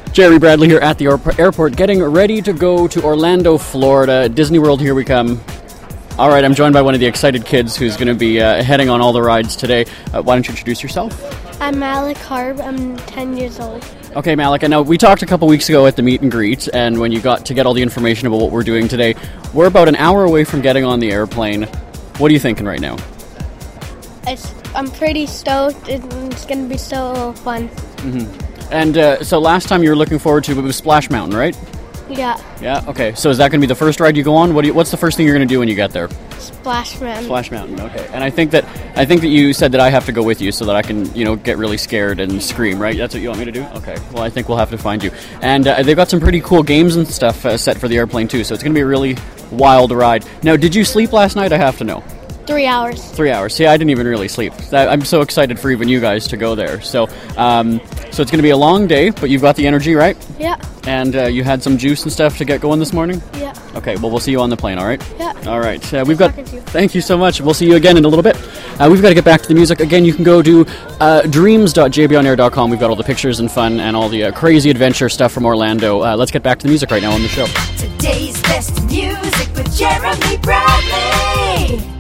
Jerry Bradley here at the airport, getting ready to go to Orlando, Florida. Disney World, here we come. All right, I'm joined by one of the excited kids who's going to be heading on all the rides today. Why don't you introduce yourself? I'm Malik Harb. I'm 10 years old. Okay, Malik, I know we talked a couple weeks ago at the meet and greet, and when you got to get all the information about what we're doing today, we're about an hour away from getting on the airplane. What are you thinking right now? I'm pretty stoked. It's going to be so fun. Mm-hmm. And so last time you were looking forward to it was Splash Mountain, right? Yeah. Yeah, okay. So is that going to be the first ride you go on? What's the first thing you're going to do when you get there? Splash Mountain. Splash Mountain, okay. And I think that you said that I have to go with you so that I can, get really scared and scream, right? That's what you want me to do? Okay. Well, I think we'll have to find you. And they've got some pretty cool games and stuff set for the airplane, too, so it's going to be a really wild ride. Now, did you sleep last night? I have to know. 3 hours. 3 hours. See, I didn't even really sleep. I'm so excited for even you guys to go there. So it's going to be a long day, but you've got the energy, right? Yeah. And you had some juice and stuff to get going this morning? Yeah. Okay, well, we'll see you on the plane, all right? Yeah. All right. Thank you so much. We'll see you again in a little bit. We've got to get back to the music. Again, you can go to dreams.jbonair.com. We've got all the pictures and fun and all the crazy adventure stuff from Orlando. Let's get back to the music right now on the show. Today's best music with Jeremy Bradley.